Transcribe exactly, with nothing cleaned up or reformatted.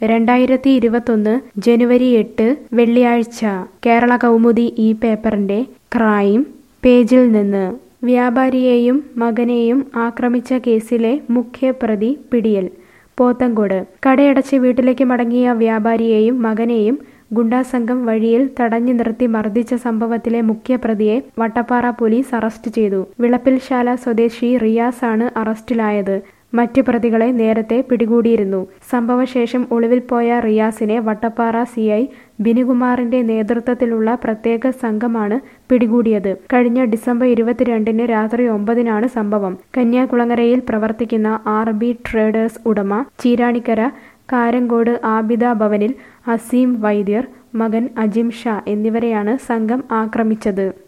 രണ്ടായിരത്തി ഇരുപത്തൊന്ന് ജനുവരി എട്ട് വെള്ളിയാഴ്ച കേരള കൗമുദി ഈ പേപ്പറിന്റെ ക്രൈം പേജിൽ നിന്ന് വ്യാപാരിയെയും മകനെയും ആക്രമിച്ച കേസിലെ മുഖ്യപ്രതി പിടിയിൽ. പോത്തങ്കോട് കടയടച്ച് വീട്ടിലേക്ക് മടങ്ങിയ വ്യാപാരിയെയും മകനെയും ഗുണ്ടാസംഘം വഴിയിൽ തടഞ്ഞു നിർത്തി മർദ്ദിച്ച സംഭവത്തിലെ മുഖ്യപ്രതിയെ വട്ടപ്പാറ പോലീസ് അറസ്റ്റ് ചെയ്തു. വിളപ്പിൽശാല സ്വദേശി റിയാസ് ആണ് അറസ്റ്റിലായത്. മറ്റു പ്രതികളെ നേരത്തെ പിടികൂടിയിരുന്നു. സംഭവശേഷം ഒളിവിൽ പോയ റിയാസിനെ വട്ടപ്പാറ സി ഐ ബിനുകുമാറിന്റെ നേതൃത്വത്തിലുള്ള പ്രത്യേക സംഘമാണ് പിടികൂടിയത്. കഴിഞ്ഞ ഡിസംബർ ഇരുപത്തിരണ്ടിന് രാത്രി ഒമ്പതിനാണ് സംഭവം. കന്യാകുളങ്ങരയിൽ പ്രവർത്തിക്കുന്ന ആർ ബി ട്രേഡേഴ്സ് ഉടമ ചീരാണിക്കര കാരങ്കോട് ആബിദ ഭവനിൽ അസീം വൈദ്യർ, മകൻ അജിം ഷാ എന്നിവരെയാണ് സംഘം ആക്രമിച്ചത്.